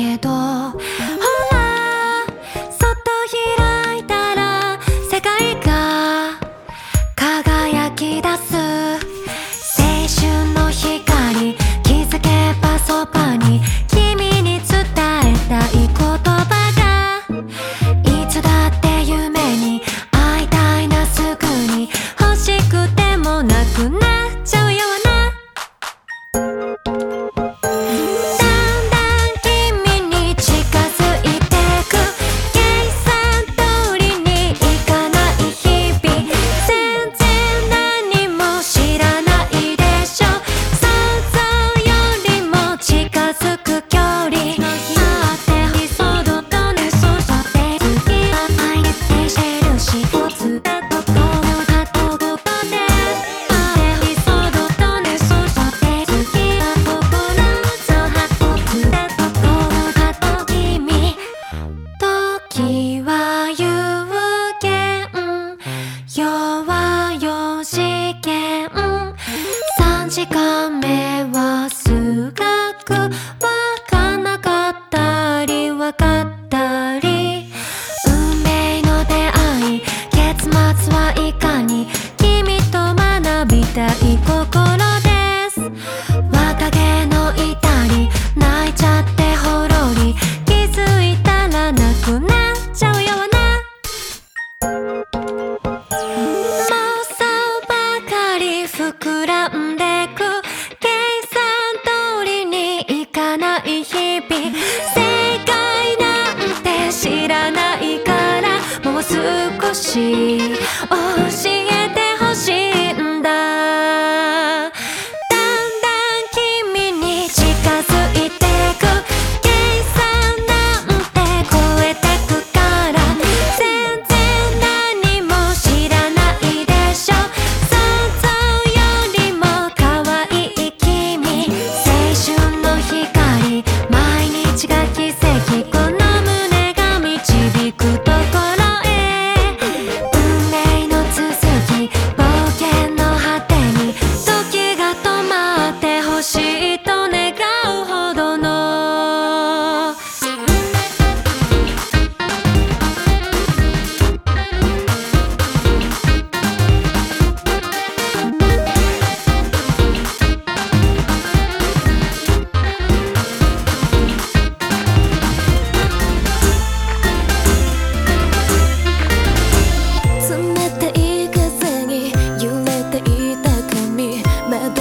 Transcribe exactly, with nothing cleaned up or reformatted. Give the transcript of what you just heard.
けど、ほら外開いたら世界が輝き出す。青春の光、気づけばそばに君に伝えたい言葉が、いつだって夢に会いたいな、すぐに欲しくてもなくなっちゃうような。時間目は数学わかんなかったりわかったり、運命の出会い、結末はいかに、君と学びたい心です。若気の至り、泣いちゃってほろり、気づいたらなくなっちゃうような。妄想ばかり膨らんで日々、正解なんて知らないから、もう少し教え